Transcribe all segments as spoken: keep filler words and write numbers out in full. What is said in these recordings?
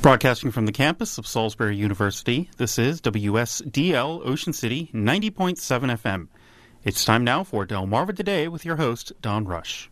Broadcasting from the campus of Salisbury University, this is W S D L Ocean City ninety point seven F M. It's time now for Delmarva Today with your host, Don Rush.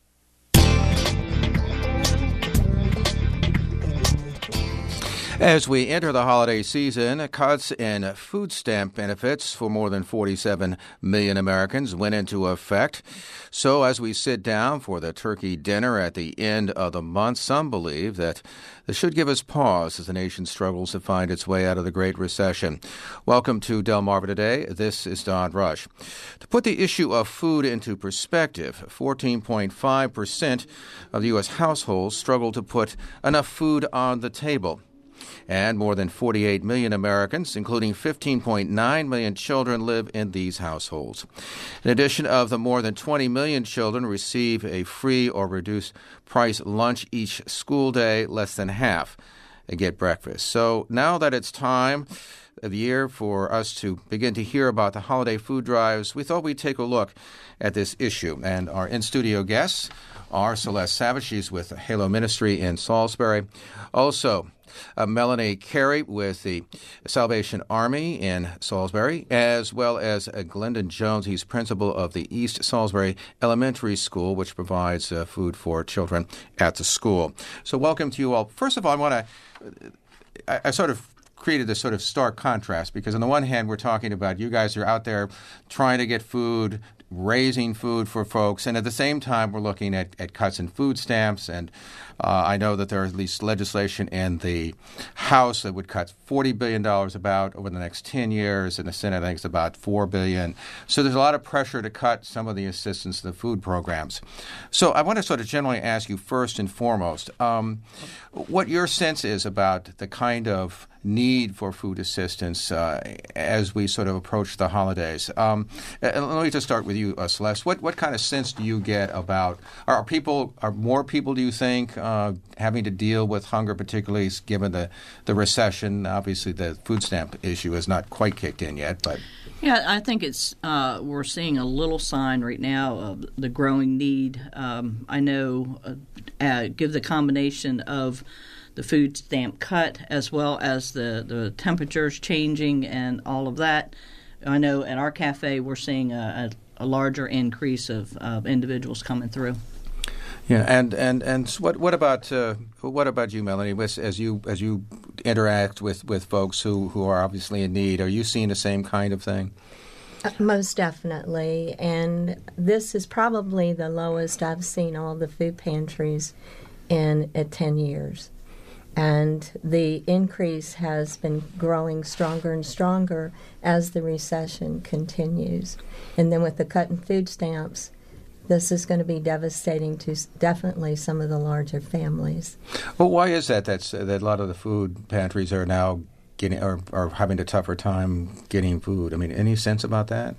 As we enter the holiday season, cuts in food stamp benefits for more than forty-seven million Americans went into effect. So as we sit down for the turkey dinner at the end of the month, some believe that this should give us pause as the nation struggles to find its way out of the Great Recession. Welcome to Delmarva Today. This is Don Rush. To put the issue of food into perspective, fourteen point five percent of the U S households struggle to put enough food on the table. And more than forty-eight million Americans, including fifteen point nine million children, live in these households. In addition of the more than twenty million children receive a free or reduced price lunch each school day, less than half get breakfast. So now that it's time of the year for us to begin to hear about the holiday food drives, we thought we'd take a look at this issue. And our in-studio guests are Celeste Savage. She's with Halo Ministry in Salisbury. Also, Uh, Melanie Carey with the Salvation Army in Salisbury, as well as uh, Glendon Jones. He's principal of the East Salisbury Elementary School, which provides uh, food for children at the school. So welcome to you all. First of all, I want to, I, I sort of created this sort of stark contrast because on the one hand, we're talking about you guys are out there trying to get food, raising food for folks, and at the same time, we're looking at, at cuts in food stamps. And uh, I know that there is at least legislation in the House that would cut forty billion dollars about over the next ten years. In the Senate, I think it's about four billion dollars. So there's a lot of pressure to cut some of the assistance to the food programs. So I want to sort of generally ask you first and foremost, um, what your sense is about the kind of need for food assistance uh, as we sort of approach the holidays. Um, let me just start with you, uh, Celeste. What what kind of sense do you get about are people are more people? Do you think uh, having to deal with hunger, particularly given the the recession? Obviously, the food stamp issue has not quite kicked in yet, but yeah, I think it's uh, we're seeing a little sign right now of the growing need. Um, I know, uh, uh, give the combination of the food stamp cut as well as the, the temperatures changing and all of that. I know at our cafe we're seeing a, a, a larger increase of, of individuals coming through. Yeah, and and, and what what about uh, what about you, Melanie? As you as you interact with, with folks who, who are obviously in need, are you seeing the same kind of thing? Uh, most definitely, and this is probably the lowest I've seen all the food pantries in uh, ten years. And the increase has been growing stronger and stronger as the recession continues. And then with the cut in food stamps, this is going to be devastating to definitely some of the larger families. Well, why is that? That's uh, that a lot of the food pantries are now getting are, are having a tougher time getting food. I mean, any sense about that?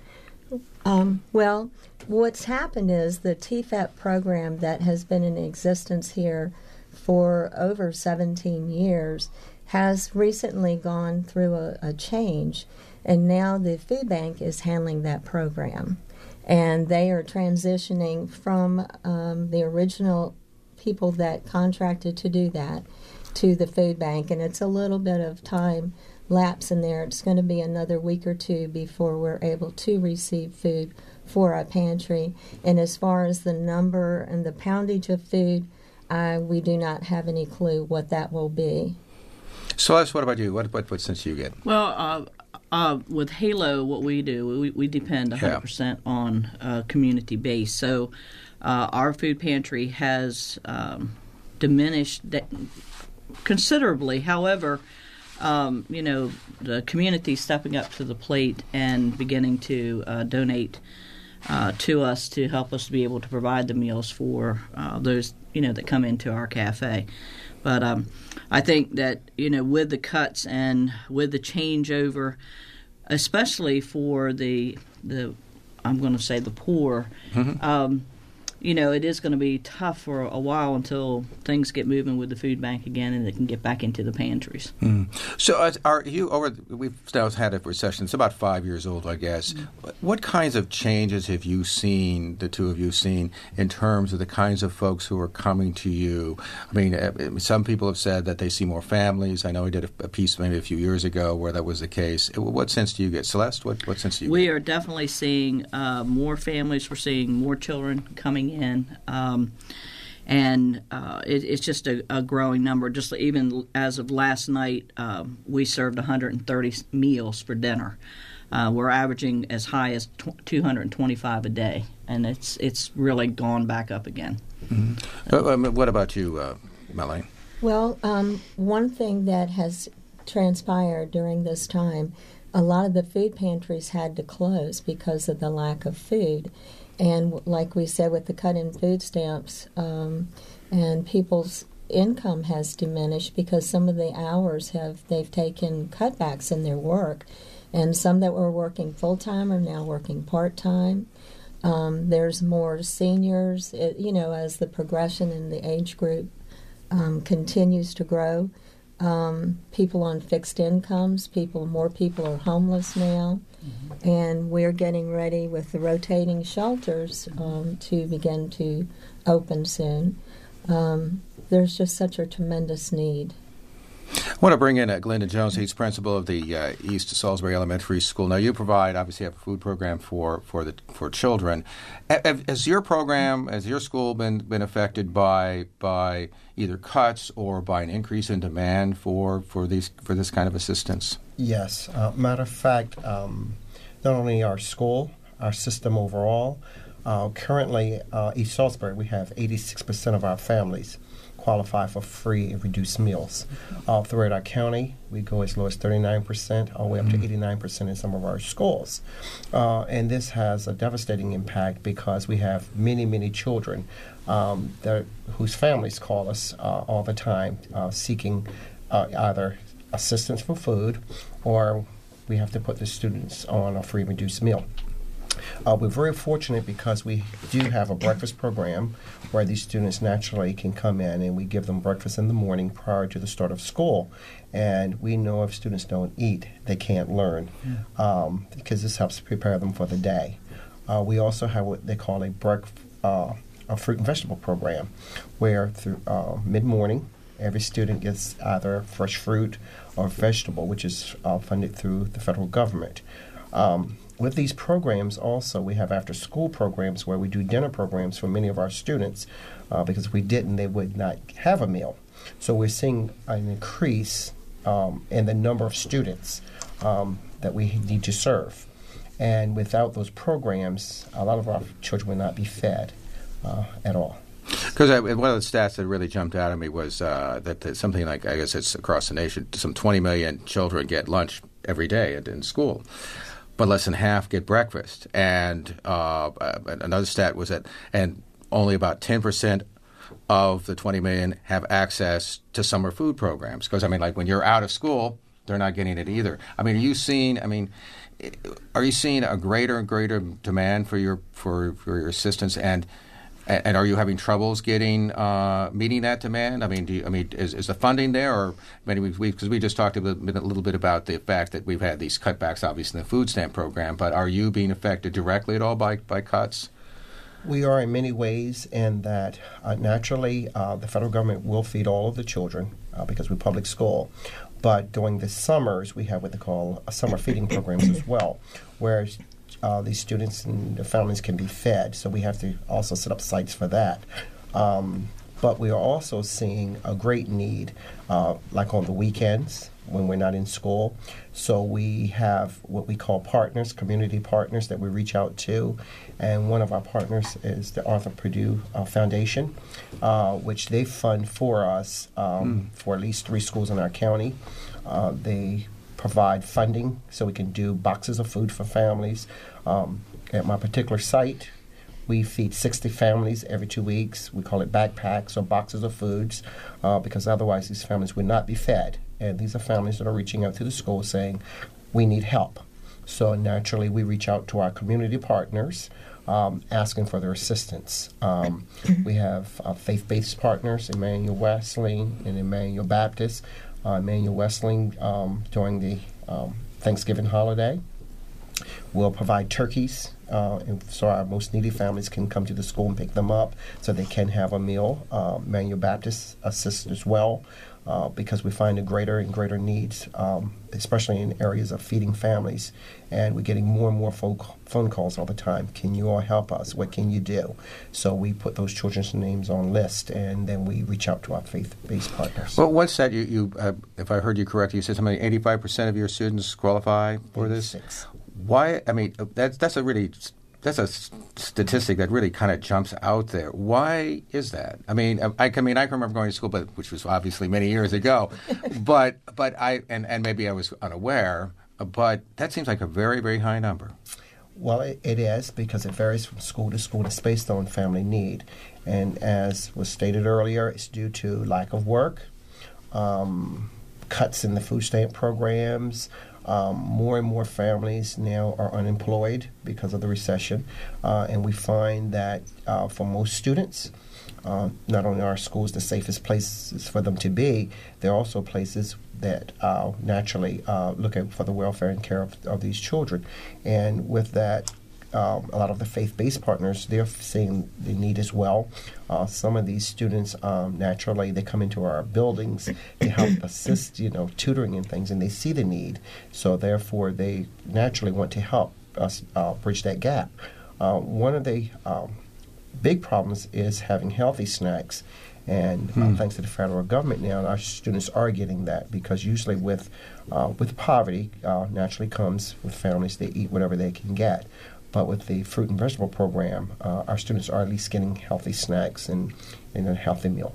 Um, well, what's happened is the T F A P program that has been in existence here for over seventeen years has recently gone through a, a change, and now the food bank is handling that program, and they are transitioning from um, the original people that contracted to do that to the food bank, and it's a little bit of time lapse in there. It's going to be another week or two before we're able to receive food for our pantry. And as far as the number and the poundage of food, Uh, we do not have any clue what that will be. Celeste, what about you? What what, what sense do you get? Well, uh, uh, with Halo, what we do, we, we depend one hundred percent yeah. on uh, community base. So uh, our food pantry has um, diminished considerably. However, um, you know, the community stepping up to the plate and beginning to uh, donate Uh, to us to help us to be able to provide the meals for uh, those, you know, that come into our cafe. But um, I think that, you know, with the cuts and with the changeover, especially for the, the I'm going to say the poor, mm-hmm. um, you know, it is going to be tough for a while until things get moving with the food bank again and it can get back into the pantries. Mm. So uh, are you over, we've now had a recession, it's about five years old, I guess. Mm. What kinds of changes have you seen, the two of you seen, in terms of the kinds of folks who are coming to you? I mean, some people have said that they see more families. I know we did a, a piece maybe a few years ago where that was the case. What sense do you get? Celeste, what, what sense do you we get? We are definitely seeing uh, more families. We're seeing more children coming in. Um, and uh, it, it's just a, a growing number. Just even as of last night, um, we served one hundred thirty meals for dinner. Uh, we're averaging as high as two hundred twenty-five a day, and it's it's really gone back up again. Mm-hmm. Uh, um, what about you, uh, Melanie? Well, um, one thing that has transpired during this time, a lot of the food pantries had to close because of the lack of food. And like we said, with the cut-in food stamps, um, and people's income has diminished because some of the hours have, they've taken cutbacks in their work. And some that were working full-time are now working part-time. Um, there's more seniors, it, you know, as the progression in the age group um, continues to grow. Um, people on fixed incomes, people, more people are homeless now. Mm-hmm. And we're getting ready with the rotating shelters um, to begin to open soon. Um, there's just such a tremendous need. I want to bring in uh, Glenda Jones. He's principal of the uh, East Salisbury Elementary School. Now, you provide, obviously, have a food program for for the for children. Have, has your program, has your school been been affected by by either cuts or by an increase in demand for for these for this kind of assistance? Yes. Uh, matter of fact, um, not only our school, our system overall. Uh, currently, uh, East Salisbury, we have eighty-six percent of our families qualify for free and reduced meals. Uh, throughout our county, we go as low as thirty-nine percent, all the way up to eighty-nine percent in some of our schools. Uh, and this has a devastating impact because we have many, many children um, that, whose families call us uh, all the time uh, seeking uh, either assistance for food or we have to put the students on a free reduced meal. Uh, we're very fortunate because we do have a breakfast program where these students naturally can come in and we give them breakfast in the morning prior to the start of school. And we know if students don't eat, they can't learn um, because this helps prepare them for the day. Uh, we also have what they call a, break, uh, a fruit and vegetable program where through uh, mid-morning, every student gets either fresh fruit or vegetable, which is uh, funded through the federal government. Um, With these programs also, we have after-school programs where we do dinner programs for many of our students uh, because if we didn't, they would not have a meal. So we're seeing an increase um, in the number of students um, that we need to serve. And without those programs, a lot of our children would not be fed uh, at all. Because one of the stats that really jumped out at me was uh, that, that something like, I guess it's across the nation, some twenty million children get lunch every day in, in school. But less than half get breakfast. And uh, another stat was that and only about ten percent of the twenty million have access to summer food programs. Because, I mean, like when you're out of school, they're not getting it either. I mean, are you seeing, I mean, are you seeing a greater and greater demand for your for, for your assistance? And and are you having troubles getting uh, meeting that demand? I mean, do you, I mean, is, is the funding there, or maybe we because we, we just talked a little, bit, a little bit about the fact that we've had these cutbacks, obviously, in the food stamp program. But are you being affected directly at all by, by cuts? We are in many ways, in that uh, naturally uh, the federal government will feed all of the children uh, because we're public school. But during the summers, we have what they call a summer feeding programs as well, where Uh, these students and their families can be fed, so we have to also set up sites for that. Um, but we are also seeing a great need, uh, like on the weekends when we're not in school. So we have what we call partners, community partners that we reach out to, and one of our partners is the Arthur Purdue uh, Foundation, uh, which they fund for us um, mm. for at least three schools in our county. Uh, they provide funding so we can do boxes of food for families. Um, at my particular site, we feed sixty families every two weeks. We call it backpacks or boxes of foods uh, because otherwise these families would not be fed. And these are families that are reaching out to the school saying, we need help. So naturally we reach out to our community partners um, asking for their assistance. Um, we have uh, faith-based partners, Emmanuel Wesleyan and Emmanuel Baptist. Uh, Emmanuel Wesleyan um, during the um, Thanksgiving holiday will provide turkeys uh, and so our most needy families can come to the school and pick them up so they can have a meal. Uh, Emmanuel Baptist assists as well. Uh, because we find a greater and greater needs, um, especially in areas of feeding families. And we're getting more and more phone, phone calls all the time. Can you all help us? What can you do? So we put those children's names on list, and then we reach out to our faith-based partners. Well, what's that? You, you uh, if I heard you correctly, you said something like eighty-five percent of your students qualify for this? eighty-six. Why? I mean, that's, that's a really... That's a statistic that really kind of jumps out there. Why is that? I mean, I, I mean, I can remember going to school, but which was obviously many years ago. but but I and, and maybe I was unaware. But that seems like a very very high number. Well, it, it is because it varies from school to school. It's based on family need, and as was stated earlier, it's due to lack of work, um, cuts in the food stamp programs. Um, more and more families now are unemployed because of the recession, uh, and we find that uh, for most students, uh, not only are schools the safest places for them to be, they're also places that uh, naturally uh, looking for the welfare and care of, of these children. And with that, Um, a lot of the faith-based partners, they're seeing the need as well. Uh, some of these students, um, naturally, they come into our buildings to help assist, you know, tutoring and things, and they see the need. So therefore, they naturally want to help us uh, bridge that gap. Uh, one of the um, big problems is having healthy snacks. And uh, hmm. thanks to the federal government now, our students are getting that because usually with uh, with poverty, uh, naturally comes with families, they eat whatever they can get. But with the fruit and vegetable program, uh, our students are at least getting healthy snacks and, and a healthy meal.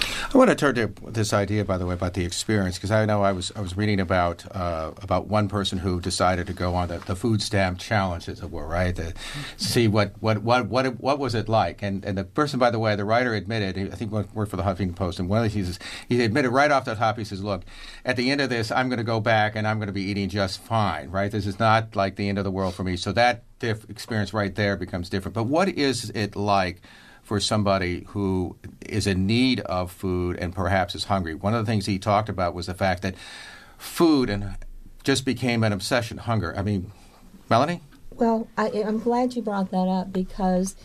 I want to turn to this idea, by the way, about the experience, because I know I was I was reading about uh, about one person who decided to go on the, the food stamp challenge, as it were, right? To see what what what what it, what was it like, and and the person, by the way, the writer admitted, I think worked for the Huffington Post, and one of the things he admitted right off the top, he says, "Look, at the end of this, I'm going to go back and I'm going to be eating just fine, right? This is not like the end of the world for me." So that diff- experience right there becomes different. But what is it like for somebody who is in need of food and perhaps is hungry? One of the things he talked about was the fact that food and just became an obsession, hunger. I mean, Melanie? Well, I, I'm glad you brought that up because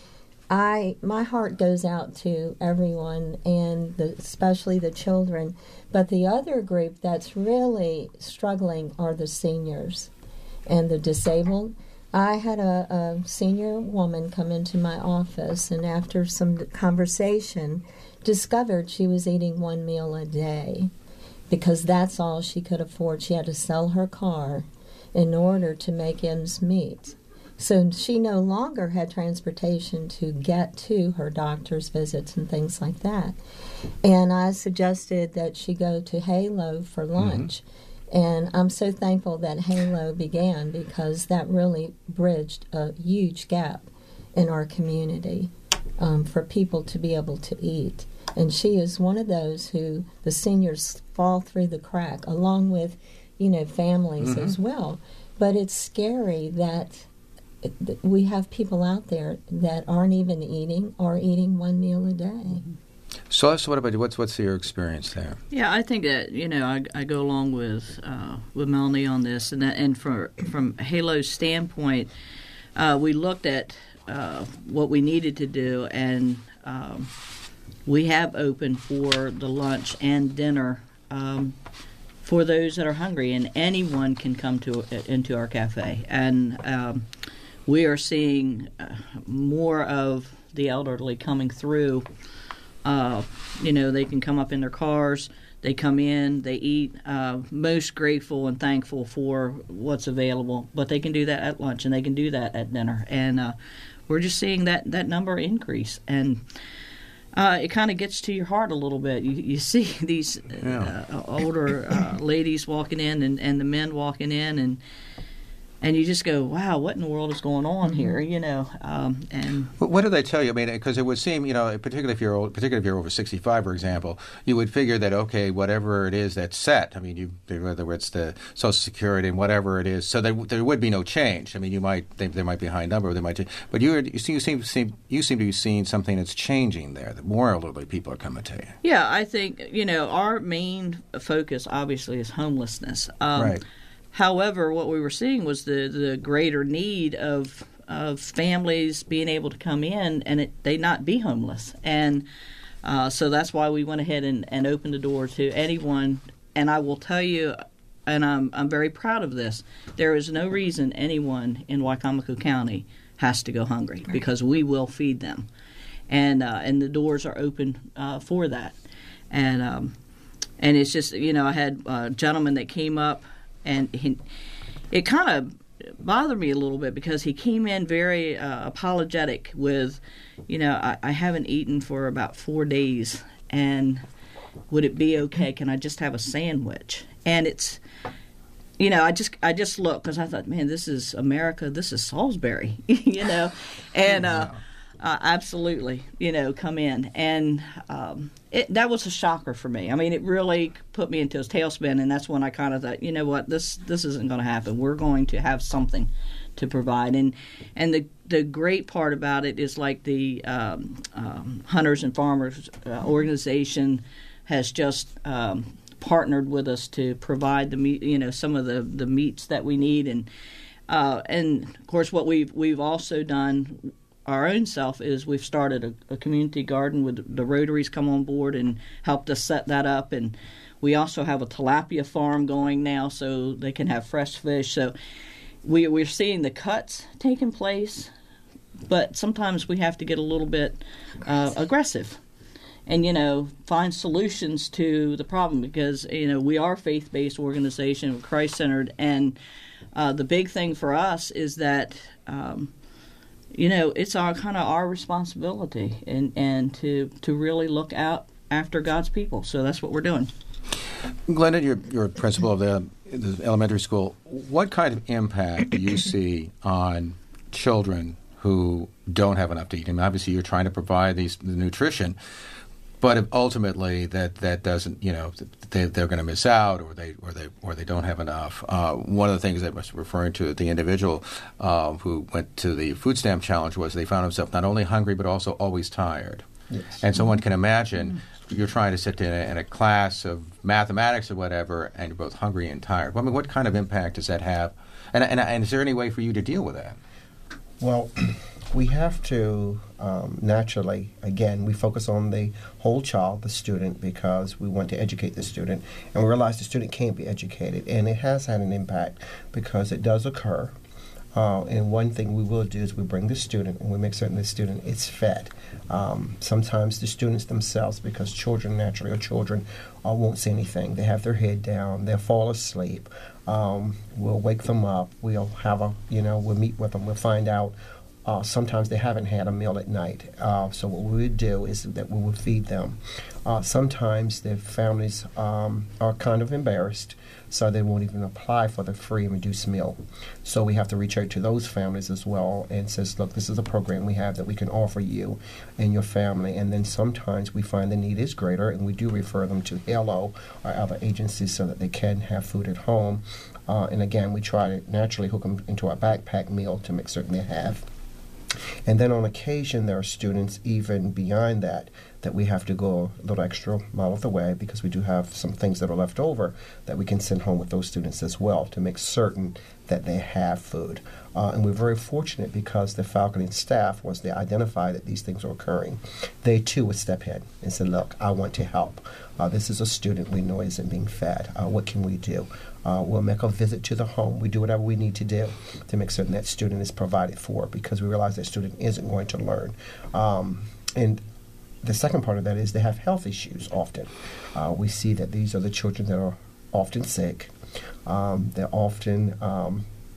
I my heart goes out to everyone, and the, especially the children. But the other group that's really struggling are the seniors and the disabled. I had a, a senior woman come into my office, and after some conversation, discovered she was eating one meal a day because that's all she could afford. She had to sell her car in order to make ends meet. So she no longer had transportation to get to her doctor's visits and things like that. And I suggested that she go to Halo for lunch. Mm-hmm. And I'm so thankful that Halo began because that really bridged a huge gap in our community um, for people to be able to eat. And she is one of those who the seniors fall through the crack, along with, you know, families mm-hmm. as well. But it's scary that we have people out there that aren't even eating or eating one meal a day. So, so what about you? What's what's your experience there? Yeah, I think that you know I, I go along with uh, with Melanie on this, and that, and from from Halo's standpoint, uh, we looked at uh, what we needed to do, and um, we have opened for the lunch and dinner um, for those that are hungry, and anyone can come to into our cafe, and um, we are seeing uh, more of the elderly coming through. Uh, you know, they can come up in their cars, they come in, they eat, uh, most grateful and thankful for what's available, but they can do that at lunch and they can do that at dinner. And uh, we're just seeing that, that number increase. And uh, it kind of gets to your heart a little bit. You, you see these uh, older uh, ladies walking in and, and the men walking in, and and you just go, wow, what in the world is going on mm-hmm. here? You know, um, and what do they tell you? I mean, because it would seem, you know, particularly if you're old, particularly if you're over sixty-five, for example, you would figure that okay, whatever it is that's set. I mean, you, whether it's the Social Security and whatever it is, so there, there would be no change. I mean, you might they, there might be a high number, or they might, change. But you you seem, you seem seem you seem to be seeing something that's changing there. That more elderly people are coming to you. Yeah, I think you know our main focus obviously is homelessness. Um, right. However, what we were seeing was the, the greater need of of families being able to come in and it, they not be homeless. And uh, so that's why we went ahead and, and opened the door to anyone. And I will tell you, and I'm I'm very proud of this, there is no reason anyone in Wicomico County has to go hungry right. because we will feed them. And uh, and the doors are open uh, for that. And, um, and it's just, you know, I had a gentleman that came up, and he, it kind of bothered me a little bit because he came in very uh, apologetic with, you know, I, I haven't eaten for about four days, and would it be okay? Can I just have a sandwich? And it's, you know, I just I just looked because I thought, man, this is America. This is Salisbury, you know, and uh, uh, absolutely, you know, come in. And um, it, that was a shocker for me. I mean, it really put me into a tailspin, and that's when I kind of thought, you know what, this this isn't going to happen. We're going to have something to provide. And and the the great part about it is like the um, um, Hunters and Farmers uh, organization has just um, partnered with us to provide the meat, you know, some of the, the meats that we need, and uh, and of course what we've we've also done our own self is we've started a, a community garden with the Rotaries come on board and helped us set that up, and we also have a tilapia farm going now so they can have fresh fish. So we we're seeing the cuts taking place, but sometimes we have to get a little bit uh, aggressive. And, you know, find solutions to the problem because, you know, we are a faith-based organization, we're Christ-centered, and uh, the big thing for us is that, um, you know, it's our kind of our responsibility and, and to, to really look out after God's people. So that's what we're doing. Glenda, you're, you're a principal of the, the elementary school. What kind of impact do you see on children who don't have enough to eat? I mean, obviously, you're trying to provide these the nutrition. But if ultimately, that, that doesn't, you know, they, they're going to miss out, or they or they or they don't have enough. Uh, one of the things that I was referring to, the individual uh, who went to the food stamp challenge, was they found themselves not only hungry but also always tired. Yes. And so one can imagine mm-hmm. you're trying to sit in a, in a class of mathematics or whatever, and you're both hungry and tired. Well, I mean, what kind of impact does that have? And and, and is there any way for you to deal with that? Well, we have to um, naturally, again, we focus on the whole child, the student, because we want to educate the student. And we realize the student can't be educated. And it has had an impact because it does occur. Uh, and one thing we will do is we bring the student and we make certain the student is fed. Um, sometimes the students themselves, because children naturally are children, uh, won't say anything. They have their head down. They'll fall asleep. Um, we'll wake them up. We'll have a, you know, we'll meet with them. We'll find out. Uh, sometimes they haven't had a meal at night. Uh, so what we would do is that we would feed them. Uh, sometimes the families um, are kind of embarrassed, so they won't even apply for the free and reduced meal. So we have to reach out to those families as well and says, look, this is a program we have that we can offer you and your family. And then sometimes we find the need is greater, and we do refer them to HALO or other agencies so that they can have food at home. Uh, and again, we try to naturally hook them into our backpack meal to make certain they have. And then on occasion, there are students even beyond that that we have to go a little extra mile of the way because we do have some things that are left over that we can send home with those students as well to make certain that they have food. Uh, and we're very fortunate because the faculty and staff, once they identify that these things are occurring, they too would step in and say, look, I want to help. Uh, this is a student we know isn't being fed. Uh, what can we do? Uh, we'll make a visit to the home. We do whatever we need to do to make certain that student is provided for because we realize that student isn't going to learn. Um, and the second part of that is they have health issues often. Uh, we see that these are the children that are often sick. Um, they're often um,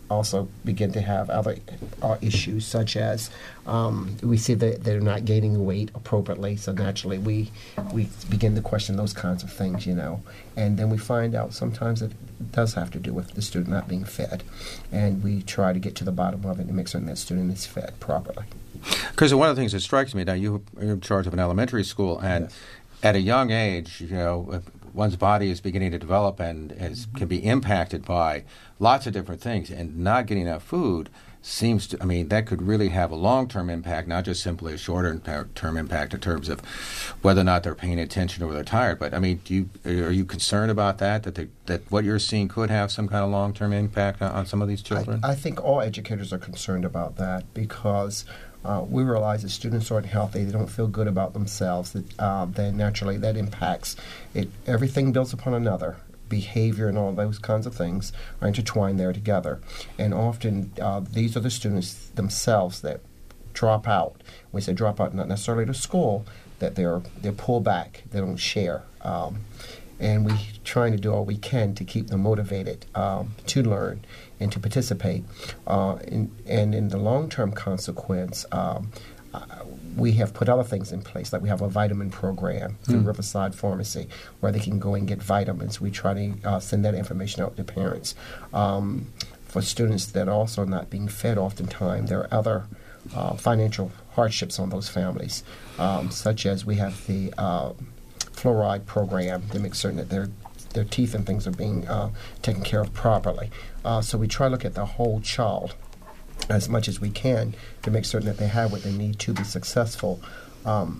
also begin to have other uh, issues, such as um, we see that they're not gaining weight appropriately. So naturally, we we begin to question those kinds of things, you know. And then we find out sometimes it does have to do with the student not being fed, and we try to get to the bottom of it and make certain that student is fed properly. Because one of the things that strikes me now, you're in charge of an elementary school, and yes. at a young age, you know, one's body is beginning to develop and is, can be impacted by lots of different things, and not getting enough food seems to, I mean, that could really have a long-term impact, not just simply a shorter-term impact in terms of whether or not they're paying attention or they're tired. But, I mean, do you, are you concerned about that, that they, that what you're seeing could have some kind of long-term impact on, on some of these children? I, I think all educators are concerned about that because uh, we realize that students aren't healthy, they don't feel good about themselves, that uh, then naturally that impacts it. Everything builds upon another. Behavior and all those kinds of things are intertwined there together. And often uh, these are the students themselves that drop out. When we say drop out, not necessarily to school, that they're they're pulled back, they don't share. Um, and we're trying to do all we can to keep them motivated um, to learn and to participate. Uh, in, and in the long-term consequence, um, Uh, we have put other things in place, like we have a vitamin program through mm. Riverside Pharmacy where they can go and get vitamins. We try to uh, send that information out to parents. Um, for students that are also not being fed oftentimes, there are other uh, financial hardships on those families, um, such as we have the uh, fluoride program to make certain that their their teeth and things are being uh, taken care of properly. Uh, so we try to look at the whole child as much as we can to make certain that they have what they need to be successful. Um,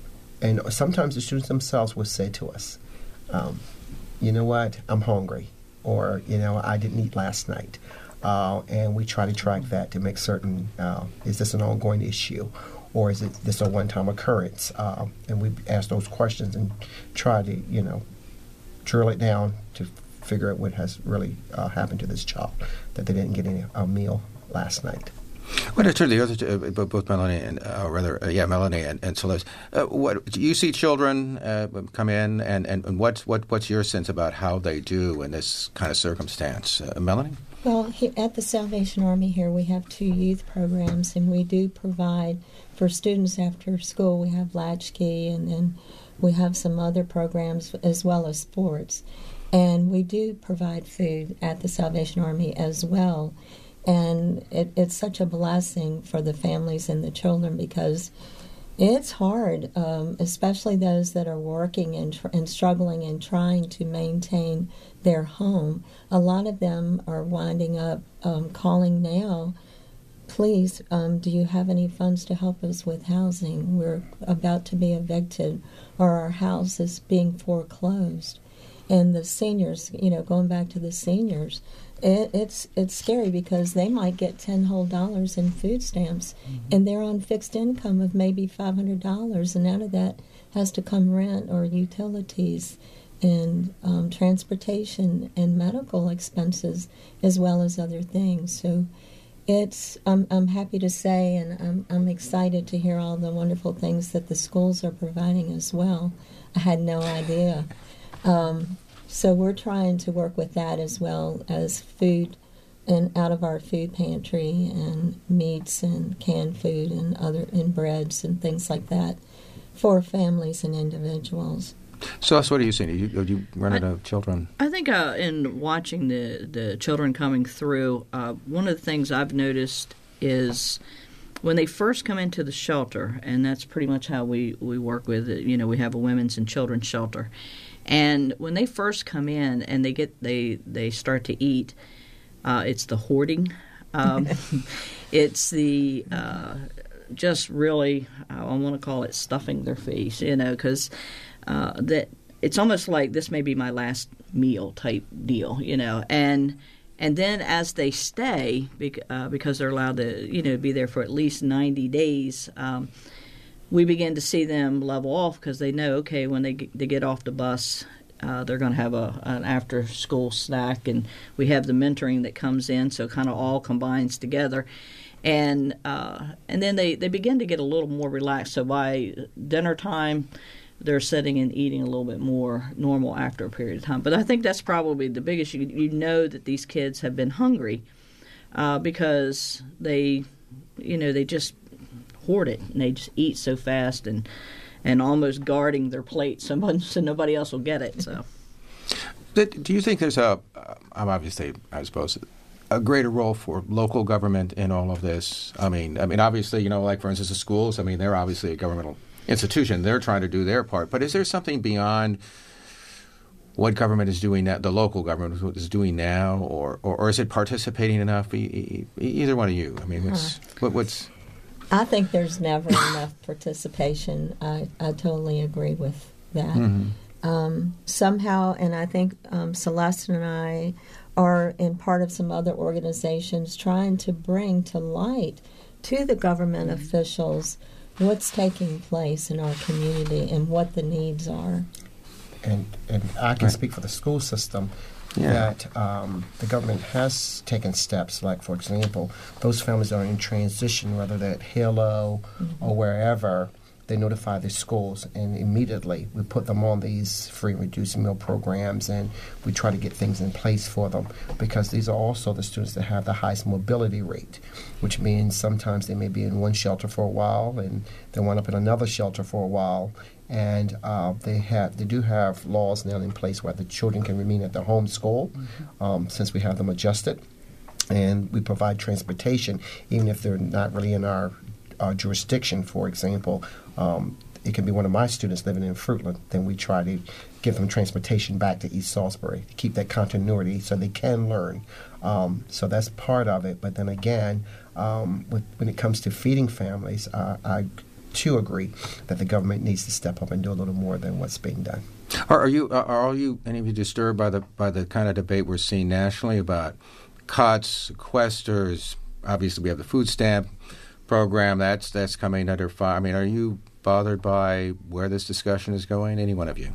and sometimes the students themselves will say to us, um, you know what, I'm hungry, or, you know, I didn't eat last night. Uh, and we try to track that to make certain, uh, is this an ongoing issue, or is it this a one-time occurrence? Uh, and we ask those questions and try to, you know, drill it down to figure out what has really uh, happened to this child, that they didn't get any, a meal last night. Well, to turn to the other, two, uh, both Melanie and, uh, rather, uh, yeah, Melanie and, and Celeste. Uh, what do you see children uh, come in, and, and, and what what what's your sense about how they do in this kind of circumstance, uh, Melanie? Well, here at the Salvation Army here, we have two youth programs, and we do provide for students after school. We have Latchkey, and then we have some other programs as well as sports, and we do provide food at the Salvation Army as well. And it, it's such a blessing for the families and the children because it's hard, um, especially those that are working and, tr- and struggling and trying to maintain their home. A lot of them are winding up um, calling now, please, um, do you have any funds to help us with housing? We're about to be evicted, or our house is being foreclosed. And the seniors, you know, going back to the seniors, It, it's it's scary because they might get ten whole dollars in food stamps, mm-hmm. and they're on fixed income of maybe five hundred dollars, and out of that has to come rent or utilities and um, transportation and medical expenses as well as other things. So it's I'm I'm happy to say, and I'm I'm excited to hear all the wonderful things that the schools are providing as well. I had no idea. Um, So we're trying to work with that as well as food and out of our food pantry and meats and canned food and other and breads and things like that for families and individuals. So, what are you seeing? Do you, do you run into children? I think uh, in watching the, the children coming through, uh, one of the things I've noticed is when they first come into the shelter, and that's pretty much how we, we work with it. You know, we have a women's and children's shelter. And when they first come in and they get they, they start to eat, uh, it's the hoarding. Um, it's the uh, just really, I want to call it stuffing their face, you know, because uh, that it's almost like this may be my last meal type deal, you know. And and then as they stay, uh, because they're allowed to, you know, be there for at least ninety days, um, we begin to see them level off because they know, okay, when they get, they get off the bus, uh, they're going to have a an after-school snack, and we have the mentoring that comes in, so it kind of all combines together. And uh, and then they, they begin to get a little more relaxed. So by dinner time, they're sitting and eating a little bit more normal after a period of time. But I think that's probably the biggest. You, you know that these kids have been hungry uh, because they, you know, they just hoard it and they just eat so fast and and almost guarding their plate so, much, so nobody else will get it. So, do you think there's a, uh, obviously, I suppose, a greater role for local government in all of this? I mean, I mean, obviously, you know, like for instance, the schools. I mean, they're obviously a governmental institution. They're trying to do their part. But is there something beyond what government is doing now, the local government is doing now, or or, or is it participating enough? E- e- either one of you. I mean, what's uh, what, what's I think there's never enough participation. I, I totally agree with that. Mm-hmm. Um, somehow, and I think um, Celeste and I are in part of some other organizations trying to bring to light to the government mm-hmm. officials what's taking place in our community and what the needs are. And, and I can right. speak for the school system. Yeah. That um, the government has taken steps, like, for example, those families that are in transition, whether they're at Halo mm-hmm. or wherever, they notify their schools, and immediately we put them on these free and reduced meal programs, and we try to get things in place for them, because these are also the students that have the highest mobility rate, which means sometimes they may be in one shelter for a while, and they wind up in another shelter for a while. And uh, they have, they do have laws now in place where the children can remain at their home school, mm-hmm. um, since we have them adjusted, and we provide transportation, even if they're not really in our, our jurisdiction. For example, um, it can be one of my students living in Fruitland. Then we try to give them transportation back to East Salisbury to keep that continuity so they can learn. Um, so that's part of it. But then again, um, with, when it comes to feeding families, uh, I to agree that the government needs to step up and do a little more than what's being done. Are, are you are all you any of you disturbed by the by the kind of debate we're seeing nationally about cuts, sequesters? Obviously, we have the food stamp program that's that's coming under fire. I mean, are you bothered by where this discussion is going? Any one of you?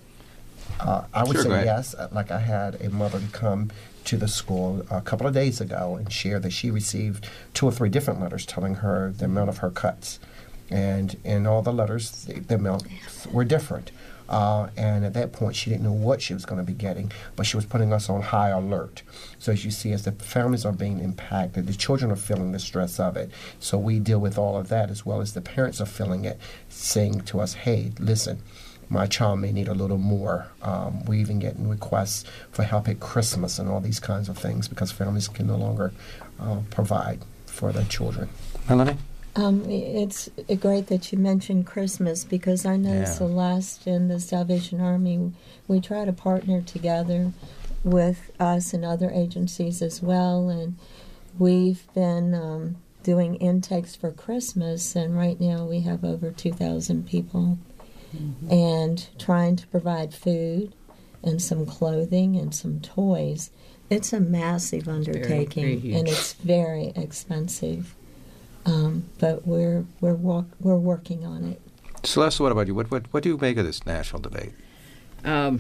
Uh, I would sure, say yes. Like, I had a mother to come to the school a couple of days ago and share that she received two or three different letters telling her the amount of her cuts. And in all the letters, the, the amounts were different. Uh, and at that point, she didn't know what she was going to be getting, but she was putting us on high alert. So as you see, as the families are being impacted, the children are feeling the stress of it. So we deal with all of that, as well as the parents are feeling it, saying to us, hey, listen, my child may need a little more. Um, we're even getting requests for help at Christmas and all these kinds of things, because families can no longer uh, provide for their children. Melanie? Um, it's great that you mentioned Christmas, because I know yeah. Celeste and the Salvation Army, we try to partner together with us and other agencies as well, and we've been um, doing intakes for Christmas, and right now we have over two thousand people, mm-hmm. and trying to provide food and some clothing and some toys. It's a massive undertaking, very, very and it's very expensive. Um, but we're we're walk, we're working on it. Celeste, what about you? What what what do you make of this national debate? Um,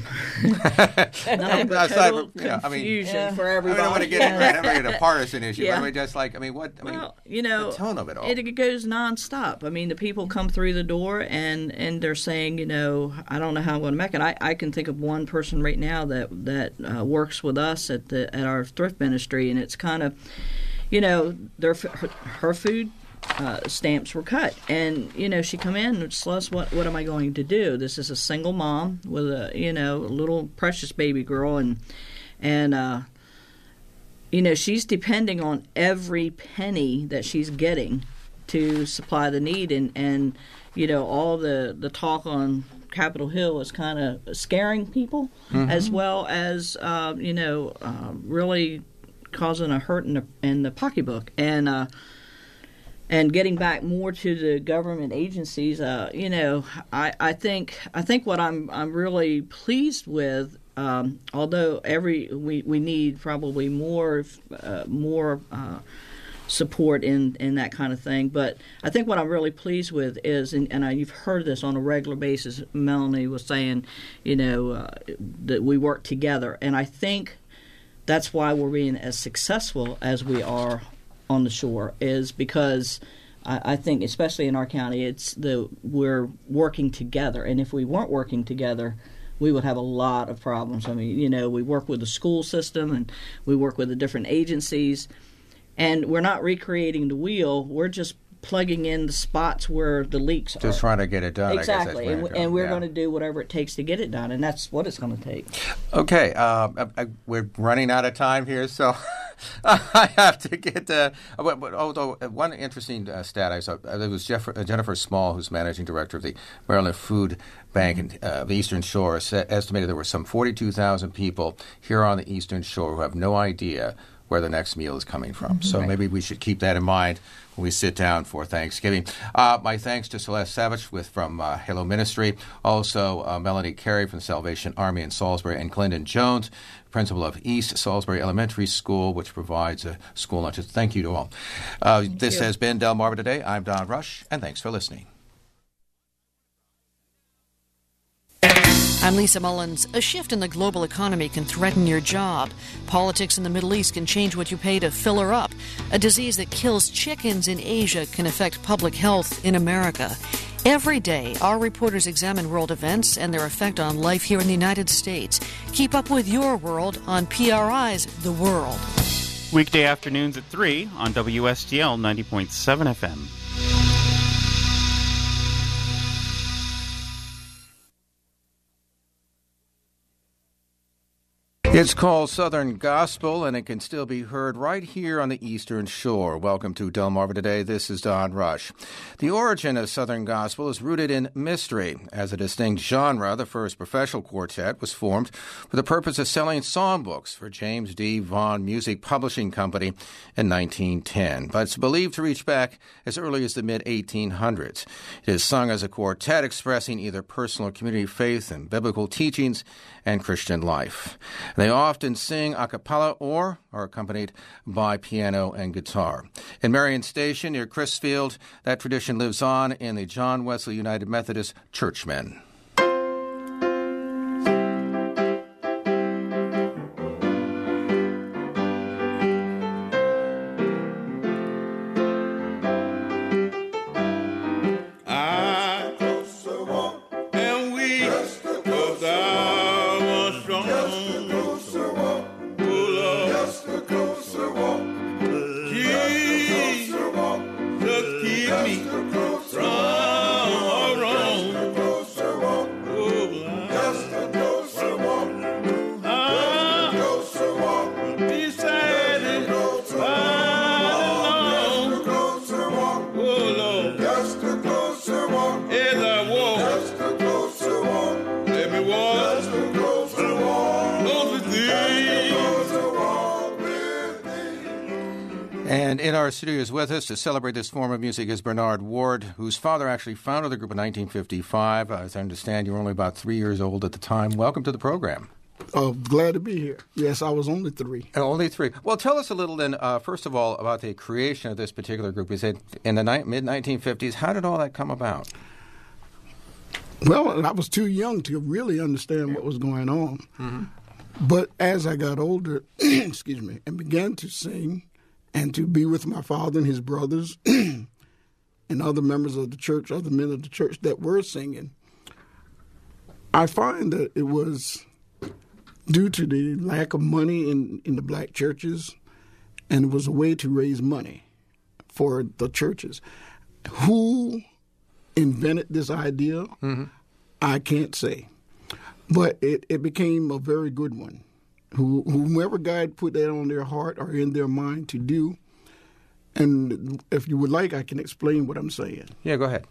nothing but total yeah, I mean, confusion yeah. for everybody. I don't want to get yeah. right, into a partisan issue, yeah. but I mean, just like I mean, what I mean, well, you know, the tone of it all. It, it goes nonstop. I mean, the people come through the door and, and they're saying, you know, I don't know how I'm going to make it. I, I can think of one person right now that that uh, works with us at the at our thrift ministry, and it's kind of, you know, their her, her food uh, stamps were cut, and you know, she come in and Celeste, what what am I going to do? This is a single mom with a you know a little precious baby girl, and and uh, you know she's depending on every penny that she's getting to supply the need, and and you know all the the talk on Capitol Hill is kind of scaring people, mm-hmm. as well as uh, you know uh, really causing a hurt in the in the pocketbook, and uh, and getting back more to the government agencies. Uh, you know, I, I think I think what I'm I'm really pleased with. Um, although every we, we need probably more uh, more uh, support in, in that kind of thing, but I think what I'm really pleased with is, and, and I, you've heard this on a regular basis. Melanie was saying, you know, uh, that we work together, and I think that's why we're being as successful as we are on the shore, is because I, I think, especially in our county, it's the we're working together, and if we weren't working together, we would have a lot of problems. I mean, you know, we work with the school system and we work with the different agencies, and we're not recreating the wheel. We're just plugging in the spots where the leaks just are. Just trying to get it done. Exactly. I guess that's and, and we're yeah. going to do whatever it takes to get it done, and that's what it's going to take. Okay. Uh, I, I, we're running out of time here, so I have to get to... Uh, although, one interesting uh, stat I saw, uh, it was Jeff, uh, Jennifer Small, who's managing director of the Maryland Food Bank and uh, the Eastern Shore, estimated there were some forty-two thousand people here on the Eastern Shore who have no idea where the next meal is coming from. So right. maybe we should keep that in mind when we sit down for Thanksgiving. Uh, my thanks to Celeste Savage with from uh, Halo Ministry, also uh, Melanie Carey from the Salvation Army in Salisbury, and Glendon Jones, principal of East Salisbury Elementary School, which provides uh, school lunches. Thank you to all. Uh, this you. has been Delmarva Today. I'm Don Rush, and thanks for listening. I'm Lisa Mullins. A shift in the global economy can threaten your job. Politics in the Middle East can change what you pay to fill her up. A disease that kills chickens in Asia can affect public health in America. Every day, our reporters examine world events and their effect on life here in the United States. Keep up with your world on P R I's The World. Weekday afternoons at three on W S D L ninety point seven F M. It's called Southern Gospel, and it can still be heard right here on the Eastern Shore. Welcome to Delmarva Today. This is Don Rush. The origin of Southern Gospel is rooted in mystery. As a distinct genre, the first professional quartet was formed for the purpose of selling songbooks for James D. Vaughn Music Publishing Company in nineteen ten. But it's believed to reach back as early as the mid eighteen hundreds. It is sung as a quartet expressing either personal or community faith and biblical teachings and Christian life. They often sing a cappella or are accompanied by piano and guitar. In Marion Station near Crisfield, that tradition lives on in the John Wesley United Methodist Churchmen. And in our studios with us to celebrate this form of music is Bernard Ward, whose father actually founded the group in nineteen fifty-five. As I understand, you were only about three years old at the time. Welcome to the program. Oh, glad to be here. Yes, I was only three. And only three. Well, tell us a little then, uh, first of all, about the creation of this particular group. Is it in the ni- mid nineteen fifties? How did all that come about? Well, I was too young to really understand what was going on. Mm-hmm. But as I got older, excuse me, and began to sing and to be with my father and his brothers and other members of the church, other men of the church that were singing, I find that it was due to the lack of money in, in the black churches, and it was a way to raise money for the churches. Who invented this idea, mm-hmm. I can't say. But it, it became a very good one. Who, whomever God put that on their heart or in their mind to do. And if you would like, I can explain what I'm saying. Yeah, go ahead.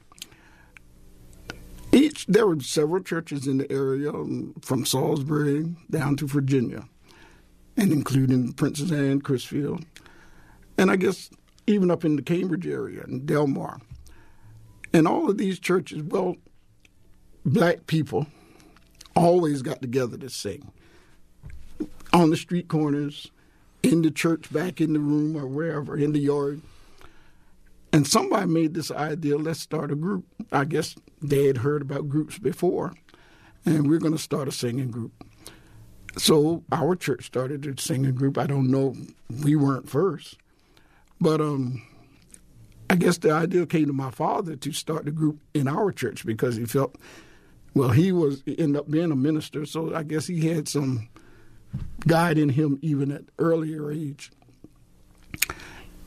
Each there were several churches in the area, um, from Salisbury down to Virginia, and including Princess Anne, Crisfield, and I guess even up in the Cambridge area and Delmar. And all of these churches, well, black people always got together to sing. On the street corners, in the church, back in the room or wherever, in the yard. And somebody made this idea, let's start a group. I guess they had heard about groups before, and we're going to start a singing group. So our church started a singing group. I don't know, we weren't first. But um, I guess the idea came to my father to start the group in our church because he felt, well, he was he ended up being a minister, so I guess he had some God in him even at earlier age.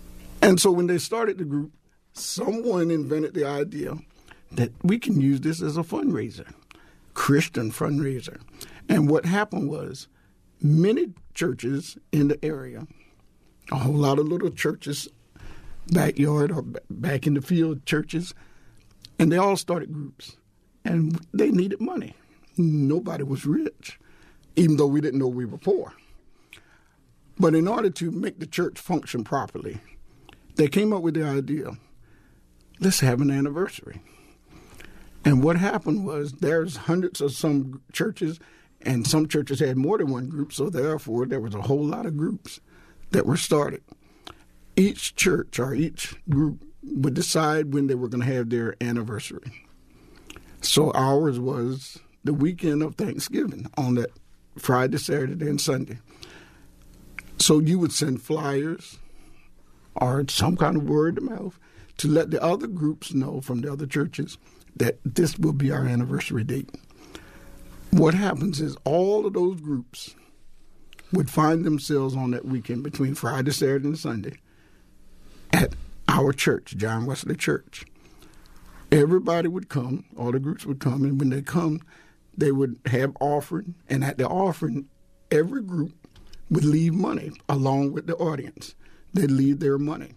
And so when they started the group, someone invented the idea that we can use this as a fundraiser, Christian fundraiser. And what happened was many churches in the area, a whole lot of little churches, backyard or back in the field churches, and they all started groups. And they needed money. Nobody was rich, even though we didn't know we were poor. But in order to make the church function properly, they came up with the idea, let's have an anniversary. And what happened was there's hundreds of some churches, and some churches had more than one group, so therefore there was a whole lot of groups that were started. Each church or each group would decide when they were going to have their anniversary. So ours was the weekend of Thanksgiving on that Friday, Saturday, and Sunday. So you would send flyers or some kind of word of mouth to let the other groups know from the other churches that this will be our anniversary date. What happens is all of those groups would find themselves on that weekend between Friday, Saturday, and Sunday at our church, John Wesley Church. Everybody would come, all the groups would come, and when they come, they would have offering, and at the offering, every group would leave money along with the audience. They'd leave their money.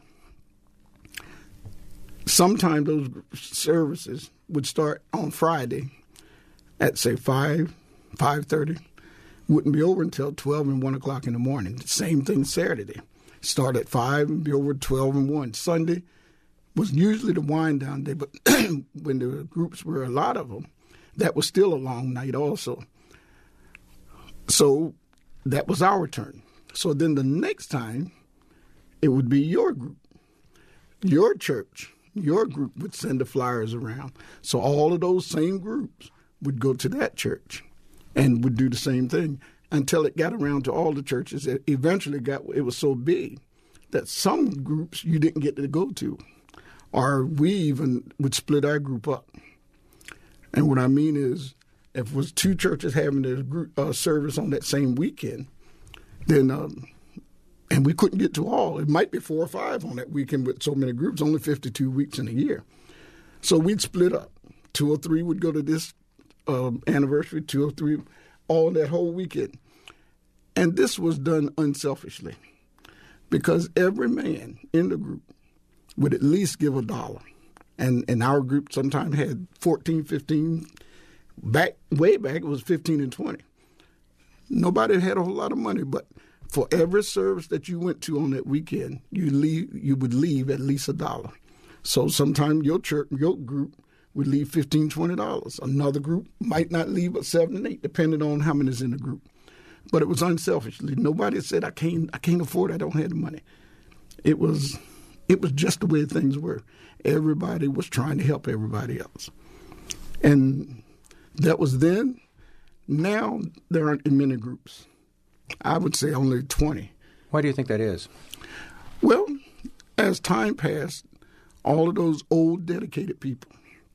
Sometimes those services would start on Friday at, say, five, five thirty. Wouldn't be over until twelve and one o'clock in the morning. The same thing Saturday. Start at five and be over twelve and one. Sunday was usually the wind down day, but when the groups were a lot of them, that was still a long night also. So that was our turn. So then the next time, it would be your group. Your church, your group would send the flyers around. So all of those same groups would go to that church and would do the same thing until it got around to all the churches. It eventually got, it was so big that some groups you didn't get to go to, or we even would split our group up. And what I mean is, if it was two churches having their group uh, service on that same weekend, then um, and we couldn't get to all. It might be four or five on that weekend with so many groups, only fifty-two weeks in a year. So we'd split up. Two or three would go to this uh, anniversary, two or three, all that whole weekend. And this was done unselfishly because every man in the group would at least give a dollar. And, and our group sometimes had fourteen, fifteen. Back way back, it was fifteen and twenty. Nobody had a whole lot of money, but for every service that you went to on that weekend, you leave, you would leave at least a dollar. So sometimes your church, your group would leave fifteen, twenty dollars. Another group might not leave but seven and eight, depending on how many is in the group. But it was unselfishly. Nobody said, I can't, I can't afford it, I don't have the money. It was, it was just the way things were. Everybody was trying to help everybody else. And that was then. Now there aren't many groups. I would say only twenty. Why do you think that is? Well, as time passed, all of those old dedicated people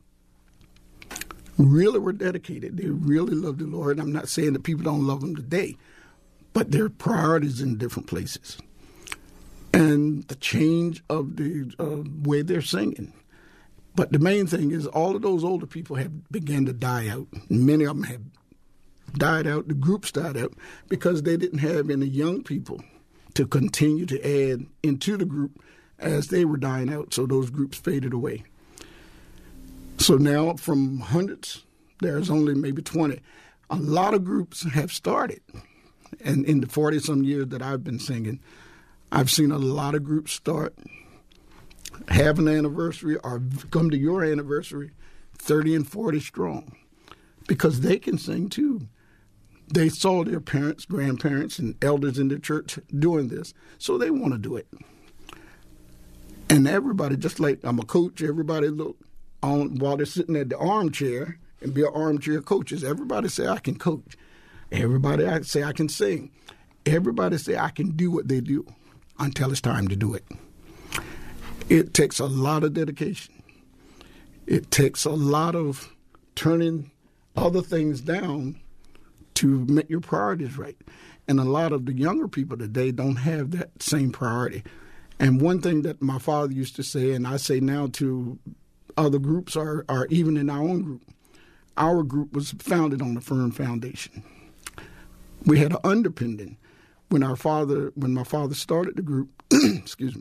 really were dedicated. They really loved the Lord. I'm not saying that people don't love Him today, but their priorities in different places. And the change of the uh, way they're singing. But the main thing is all of those older people have begun to die out. Many of them have died out. The groups died out because they didn't have any young people to continue to add into the group as they were dying out. So those groups faded away. So now from hundreds, there's only maybe twenty. A lot of groups have started. And in the forty-some years that I've been singing, I've seen a lot of groups start, have an anniversary, or come to your anniversary thirty and forty strong because they can sing too. They saw their parents, grandparents, and elders in the church doing this, so they want to do it. And everybody, just like I'm a coach, everybody look on while they're sitting at the armchair and be armchair coaches. Everybody say, I can coach. Everybody I say, I can sing. Everybody say, I can do what they do until it's time to do it. It takes a lot of dedication. It takes a lot of turning other things down to make your priorities right. And a lot of the younger people today don't have that same priority. And one thing that my father used to say, and I say now to other groups, or, or even in our own group, our group was founded on a firm foundation. We had an underpinning. When our father, when my father started the group, excuse me,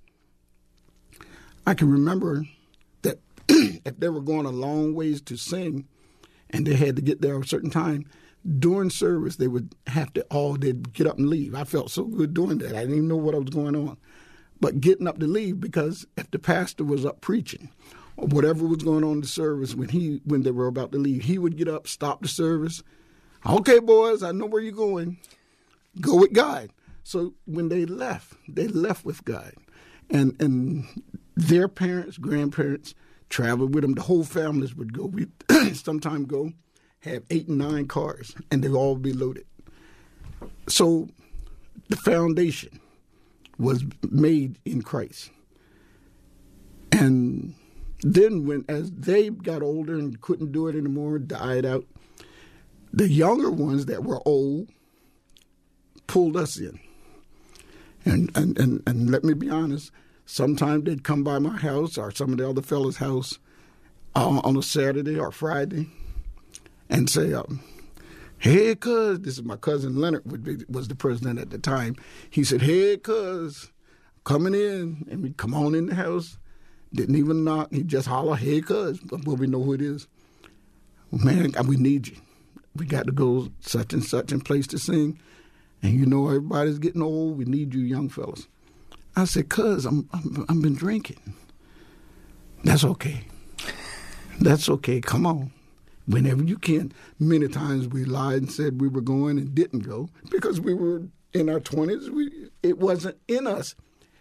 I can remember that if they were going a long ways to sing, and they had to get there at a certain time, during service they would have to all they'd get up and leave. I felt so good doing that. I didn't even know what was going on, but getting up to leave, because if the pastor was up preaching or whatever was going on in the service when he when they were about to leave, he would get up, stop the service. Okay, boys, I know where you're going. Go with God. So when they left, they left with God. And and their parents, grandparents traveled with them. The whole families would go. We sometimes go, have eight and nine cars, and they'd all be loaded. So the foundation was made in Christ. And then when as they got older and couldn't do it anymore, died out, the younger ones that were old pulled us in. And, and, and, and let me be honest, sometimes they'd come by my house or some of the other fellas' house uh, on a Saturday or Friday and say, um, hey, cuz, this is my cousin Leonard, would be, was the president at the time. He said, hey, cuz, coming in. And we'd come on in the house, didn't even knock. He'd just holler, hey, cuz, well, we know who it is. Man, we need you. We got to go such and such and place to sing. And you know everybody's getting old. We need you young fellas. I said, cuz, I'm, I'm, I've been drinking. That's okay. That's okay. Come on. Whenever you can. Many times we lied and said we were going and didn't go because we were in our twenties. We, it wasn't in us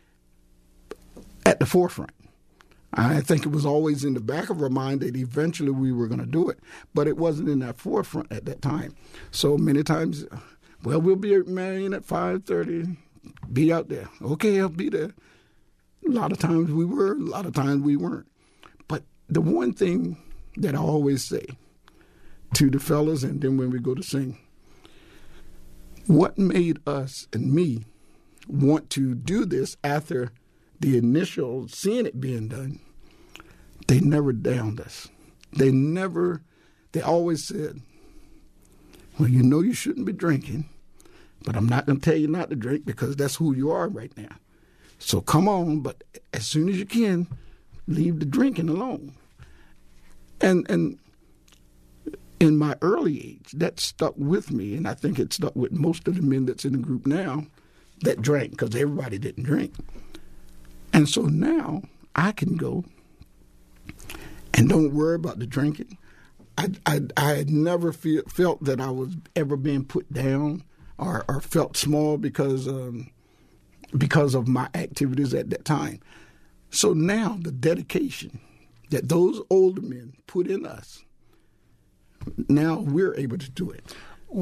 at the forefront. I think it was always in the back of our mind that eventually we were going to do it, but it wasn't in our forefront at that time. So many times, well, we'll be marrying at five thirty, be out there. Okay, I'll be there. A lot of times we were, a lot of times we weren't. But the one thing that I always say to the fellas, and then when we go to sing, what made us and me want to do this after the initial seeing it being done, they never downed us. They never, they always said, well, you know you shouldn't be drinking, but I'm not going to tell you not to drink because that's who you are right now. So come on, but as soon as you can, leave the drinking alone. And and in my early age, that stuck with me, and I think it stuck with most of the men that's in the group now that drank, because everybody didn't drink. And so now I can go and don't worry about the drinking. I, I, I had never feel, felt that I was ever being put down or, or felt small because um, because of my activities at that time. So now the dedication that those older men put in us, now we're able to do it.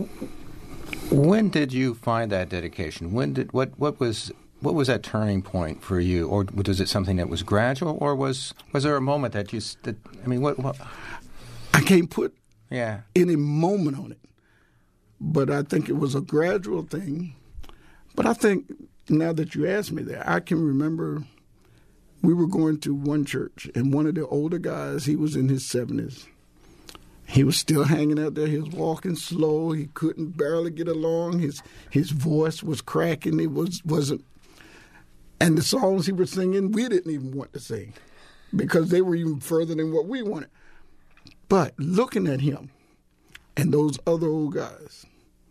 When did you find that dedication? When did what what was what was that turning point for you, or was it something that was gradual, or was was there a moment that you? That, I mean, what, what? I can't put yeah. any moment on it, but I think it was a gradual thing. But I think now that you asked me that, I can remember we were going to one church, and one of the older guys, he was in his seventies. He was still hanging out there. He was walking slow. He couldn't barely get along. His his voice was cracking. It was wasn't, and the songs he was singing, we didn't even want to sing because they were even further than what we wanted. But looking at him and those other old guys,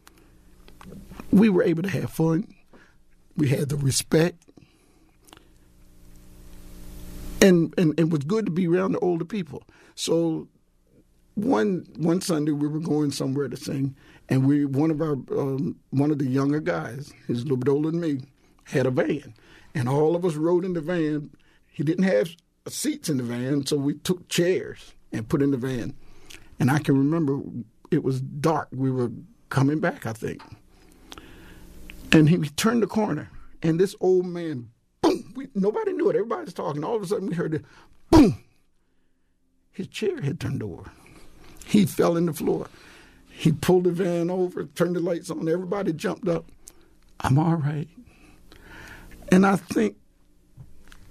we were able to have fun. We had the respect. And, and it was good to be around the older people. So one one Sunday we were going somewhere to sing, and we one of our um, one of the younger guys, he's a little bit older than me, had a van, and all of us rode in the van. He didn't have seats in the van, so we took chairs and put in the van. And I can remember it was dark. We were coming back, I think, and he turned the corner, and this old man, boom! We, nobody knew it. Everybody was talking. All of a sudden, we heard it, boom! His chair had turned over. He fell in the floor. He pulled the van over, turned the lights on. Everybody jumped up. I'm all right. And I think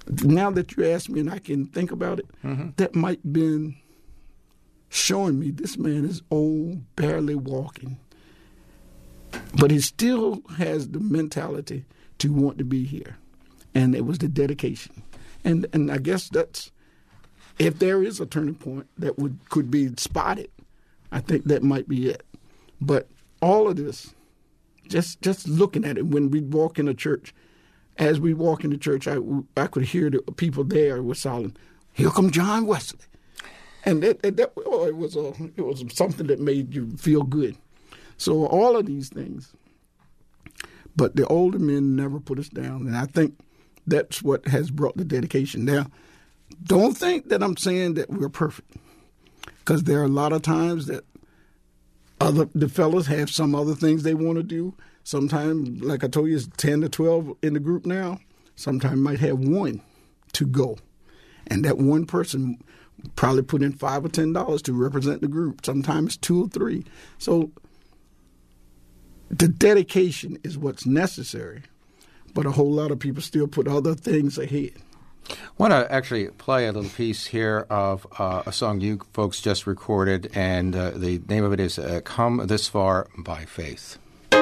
now that you ask me and I can think about it, mm-hmm. that might have been showing me this man is old, barely walking. But he still has the mentality to want to be here. And it was the dedication. And and I guess that's, if there is a turning point that would could be spotted, I think that might be it. But all of this, just just looking at it, when we walk in a church, as we walk in the church, I, I could hear the people there were shouting, "Here come John Wesley." And that, that oh, it was a, it was something that made you feel good. So all of these things. But the older men never put us down. And I think that's what has brought the dedication. Now, don't think that I'm saying that we're perfect. Because there are a lot of times that other the fellas have some other things they want to do. Sometimes, like I told you, it's ten to twelve in the group now. Sometimes might have one to go. And that one person probably put in five or ten dollars to represent the group. Sometimes two or three. So the dedication is what's necessary, but a whole lot of people still put other things ahead. I want to actually play a little piece here of uh, a song you folks just recorded, and uh, the name of it is uh, Come This Far by Faith.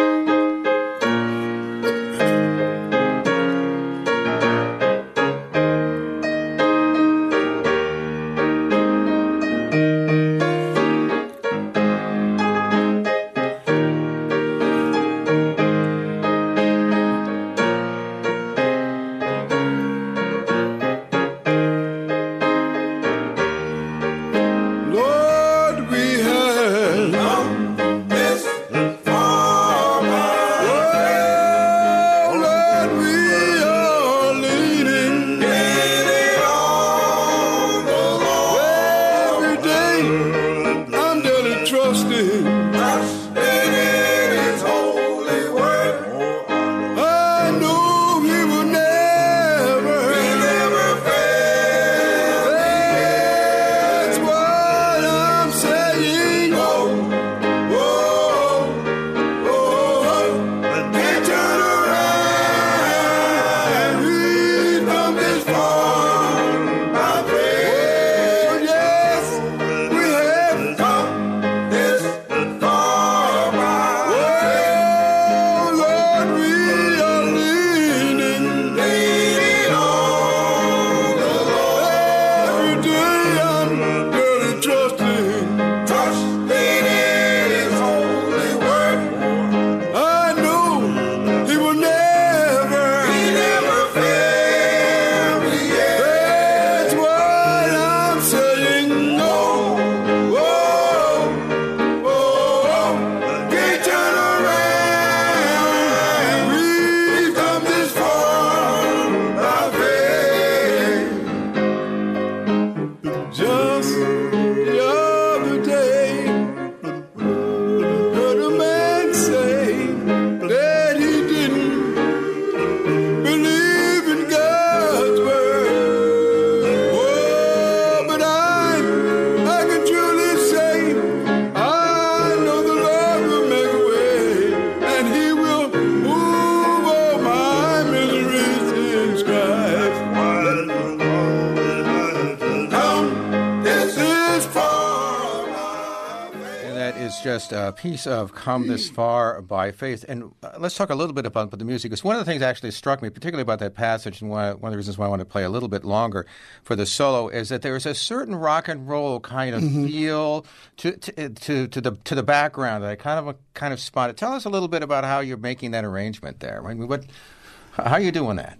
Just a piece of Come This Far by Faith. And uh, let's talk a little bit about, about the music. Because one of the things that actually struck me, particularly about that passage, and one, one of the reasons why I want to play a little bit longer for the solo, is that there is a certain rock and roll kind of mm-hmm. feel to, to to to the to the background that I kind of kind of spotted. Tell us a little bit about how you're making that arrangement there. I mean, what, how are you doing that?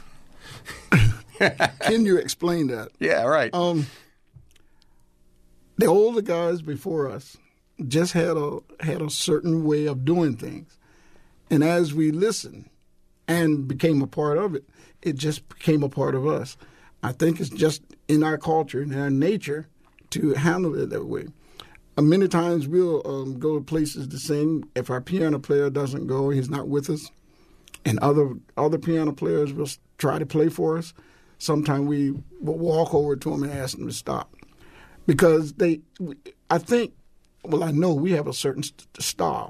Can you explain that? Yeah, right. Um, the older guys before us just had a had a certain way of doing things. And as we listened and became a part of it, it just became a part of us. I think it's just in our culture and our nature to handle it that way. Uh, many times we'll um, go to places to sing. If our piano player doesn't go, he's not with us, and other other piano players will try to play for us. Sometimes we will walk over to them and ask them to stop. Because they, I think, well, I know we have a certain st- style,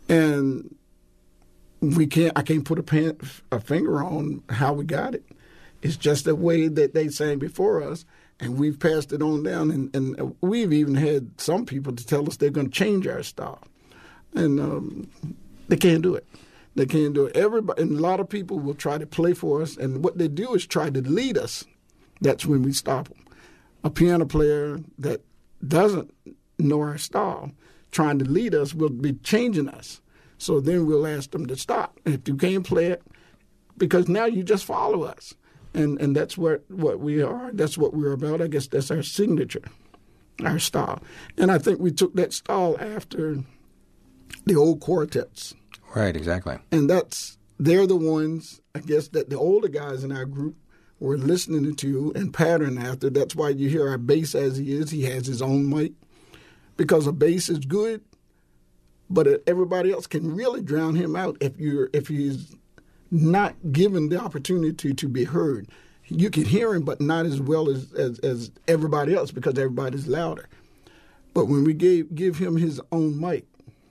and we can't. I can't put a, pen, a finger on how we got it. It's just the way that they sang before us, and we've passed it on down. And, and we've even had some people to tell us they're going to change our style. And um, they can't do it. They can't do it. Everybody, and a lot of people will try to play for us, and what they do is try to lead us. That's when we stop them. A piano player that doesn't know our style, trying to lead us, will be changing us. So then we'll ask them to stop. And if you can't play it, because now you just follow us. And and that's what, what we are. That's what we're about. I guess that's our signature, our style. And I think we took that style after the old quartets. Right, exactly. And that's they're the ones, I guess, that the older guys in our group were listening to and patterning after. That's why you hear our bass as he is. He has his own mic. Because a bass is good, but everybody else can really drown him out if you're if he's not given the opportunity to be heard. You can hear him, but not as well as, as, as everybody else because everybody's louder. But when we gave give him his own mic,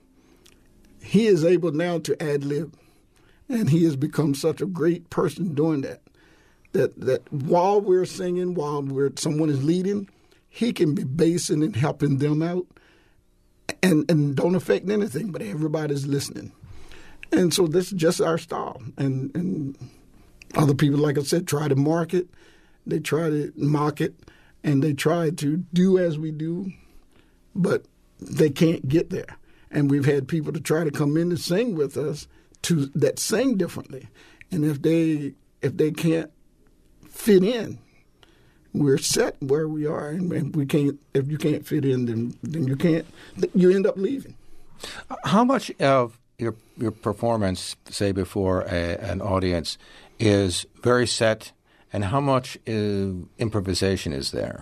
he is able now to ad-lib, and he has become such a great person doing that. That that while we're singing, while we're someone is leading, he can be basing and helping them out, and and don't affect anything, but everybody's listening. And so this is just our style. And and other people, like I said, try to mark it, they try to mock it, and they try to do as we do, but they can't get there. And we've had people to try to come in to sing with us to that sing differently. And if they if they can't fit in, we're set where we are, and we can't. If you can't fit in, then then you can't. You end up leaving. How much of your your performance, say before a, an audience, is very set, and how much is, improvisation is there?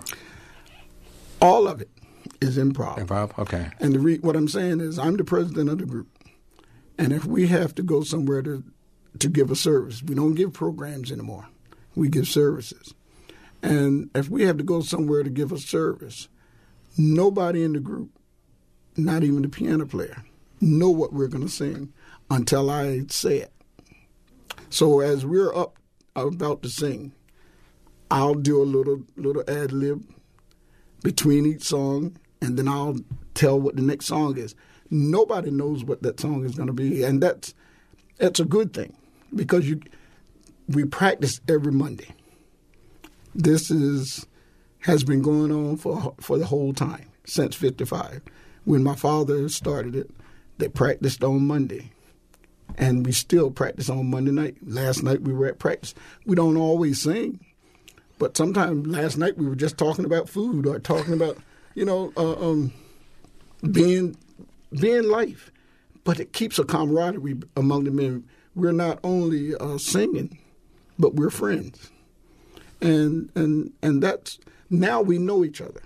All of it is improv. Improv, okay. And the re- what I'm saying is, I'm the president of the group, and if we have to go somewhere to to give a service, we don't give programs anymore. We give services. And if we have to go somewhere to give a service, nobody in the group, not even the piano player, know what we're going to sing until I say it. So as we're up about to sing, I'll do a little little ad-lib between each song, and then I'll tell what the next song is. Nobody knows what that song is going to be, and that's that's a good thing because you we practice every Monday. This is has been going on for for the whole time, since fifty-five. When my father started it, they practiced on Monday, and we still practice on Monday night. Last night we were at practice. We don't always sing, but sometimes last night we were just talking about food or talking about, you know, uh, um, being being life. But it keeps a camaraderie among the men. We're not only uh, singing, but we're friends. And and and that's now we know each other.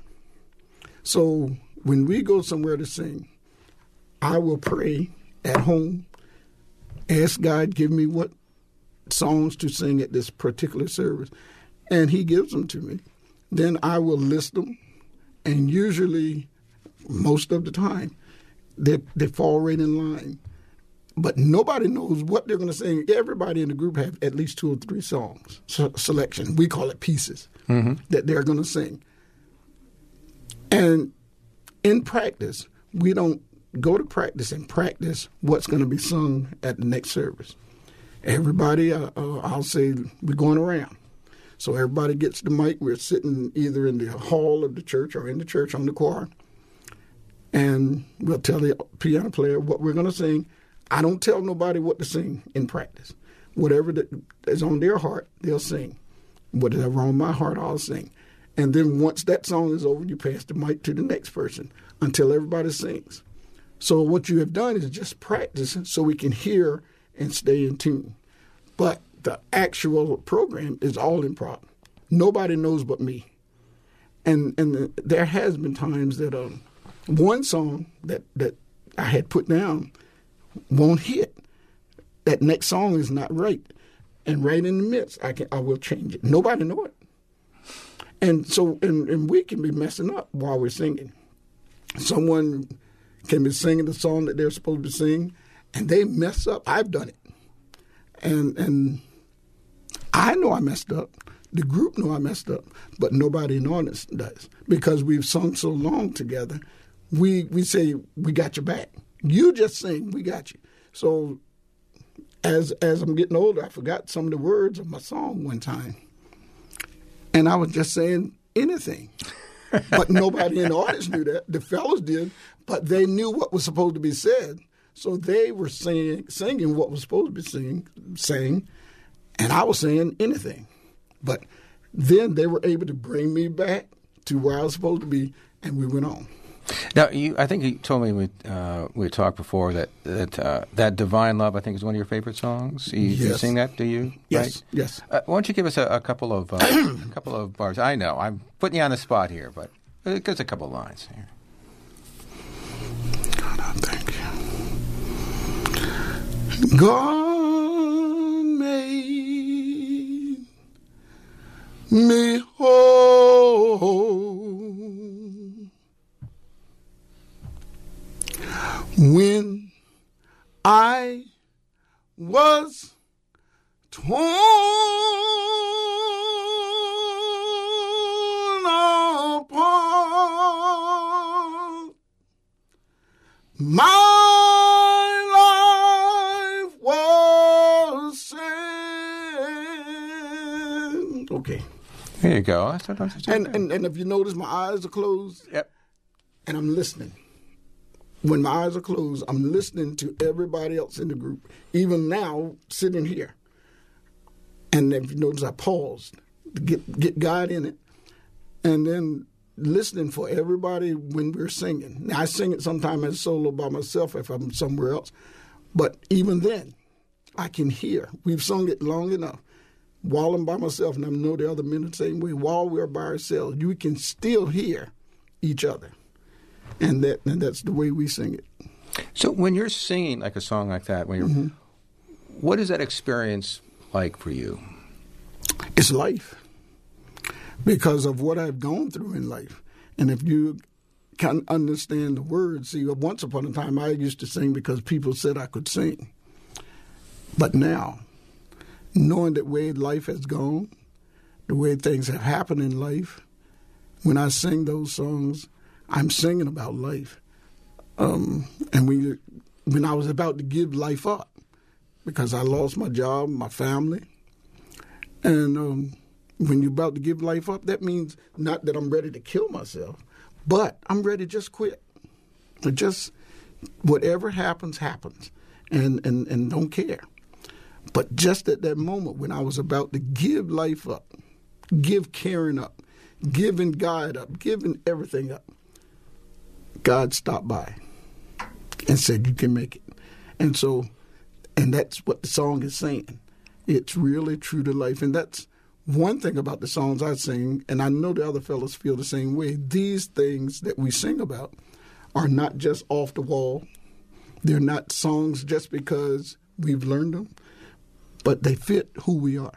So when we go somewhere to sing, I will pray at home, ask God, give me what songs to sing at this particular service, and he gives them to me. Then I will list them, and usually, most of the time, they they fall right in line. But nobody knows what they're going to sing. Everybody in the group have at least two or three songs, so selection. We call it pieces, mm-hmm. that they're going to sing. And in practice, we don't go to practice and practice what's going to be sung at the next service. Everybody, uh, uh, I'll say, we're going around. So everybody gets the mic. We're sitting either in the hall of the church or in the church on the choir. And we'll tell the piano player what we're going to sing. I don't tell nobody what to sing in practice. Whatever that is on their heart, they'll sing. Whatever on my heart, I'll sing. And then once that song is over, you pass the mic to the next person until everybody sings. So what you have done is just practice so we can hear and stay in tune. But the actual program is all improv. Nobody knows but me. And and the, there has been times that um, one song that, that I had put down won't hit. That next song is not right. And right in the midst, I can I will change it. Nobody know it. And so and, and we can be messing up while we're singing. Someone can be singing the song that they're supposed to sing, and they mess up. I've done it. And and I know I messed up, The group know I messed up, but nobody in the audience does. Because we've sung so long together, we we say, we got your back. You just sing, we got you. So as as I'm getting older, I forgot some of the words of my song one time. And I was just saying anything. But nobody in the audience knew that. The fellas did, but they knew what was supposed to be said. So they were singing, singing what was supposed to be sing, saying, and I was saying anything. But then they were able to bring me back to where I was supposed to be, and we went on. Now, you, I think you told me we uh, we talked before that that uh, that Divine Love, I think, is one of your favorite songs. You, yes. you sing that, do you? Yes, right? yes. Uh, why don't you give us a, a couple of uh, a couple of bars? I know I'm putting you on the spot here, but give us a couple of lines here. God, I thank you. God made me whole when I was torn apart. My life was saved. Okay. There you go. That's what I was and, and and if you notice, my eyes are closed. Yep. And I'm listening. When my eyes are closed, I'm listening to everybody else in the group, even now sitting here. And if you notice, I paused to get, get God in it. And then listening for everybody when we're singing. Now, I sing it sometimes as solo by myself if I'm somewhere else. But even then, I can hear. We've sung it long enough. While I'm by myself, and I know the other men the same way, while we're by ourselves, you can still hear each other. And that and that's the way we sing it. So when you're singing like a song like that, when you're, mm-hmm. what is that experience like for you? It's life. Because of what I've gone through in life. And if you can understand the words, see, once upon a time I used to sing because people said I could sing. But now, knowing the way life has gone, the way things have happened in life, when I sing those songs, I'm singing about life. Um, and we, when I was about to give life up, because I lost my job, my family, and um, when you're about to give life up, that means not that I'm ready to kill myself, but I'm ready to just quit. Or just whatever happens, happens, and, and, and don't care. But just at that moment when I was about to give life up, give caring up, giving God up, giving everything up, God stopped by and said, you can make it. And so, and that's what the song is saying. It's really true to life. And that's one thing about the songs I sing, and I know the other fellows feel the same way. These things that we sing about are not just off the wall. They're not songs just because we've learned them, but they fit who we are.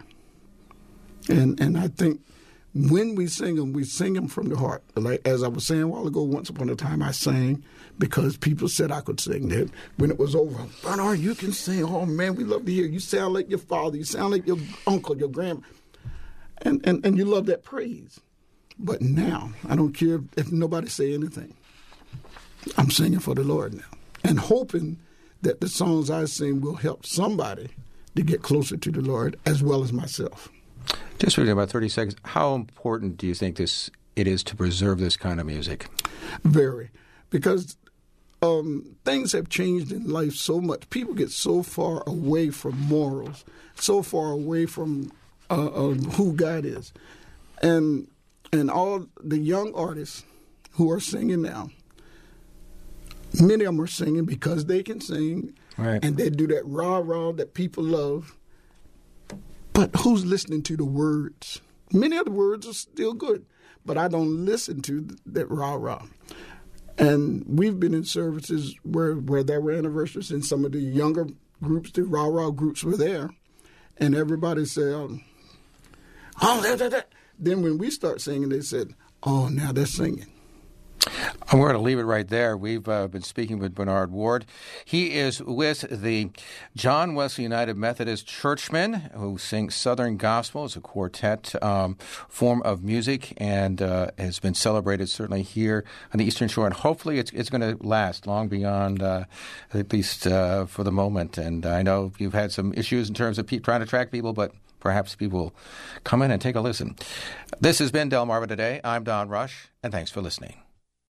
And and I think when we sing them, we sing them from the heart. Like as I was saying a while ago, once upon a time I sang because people said I could sing. That when it was over, Bernard, you can sing. Oh, man, we love to hear you. You sound like your father. You sound like your uncle, your grandma. And, and, and you love that praise. But now, I don't care if nobody say anything. I'm singing for the Lord now and hoping that the songs I sing will help somebody to get closer to the Lord as well as myself. Just for about thirty seconds, how important do you think this it is to preserve this kind of music? Very. Because um, things have changed in life so much. People get so far away from morals, so far away from uh, uh, who God is. And and all the young artists who are singing now, many of them are singing because they can sing, right. And they do that rah-rah that people love. But who's listening to the words? Many of the words are still good, but I don't listen to that rah-rah. And we've been in services where, where there were anniversaries, and some of the younger groups, the rah-rah groups were there, and everybody said, um, oh, that, that, that. Then when we start singing, they said, oh, now they're singing. And we're going to leave it right there. We've uh, been speaking with Bernard Ward. He is with the John Wesley United Methodist Churchmen who sing Southern Gospel. It's a quartet um, form of music and uh, has been celebrated certainly here on the Eastern Shore. And hopefully it's, it's going to last long beyond, uh, at least uh, for the moment. And I know you've had some issues in terms of pe- trying to attract people, but perhaps people will come in and take a listen. This has been Delmarva Today. I'm Don Rush, and thanks for listening.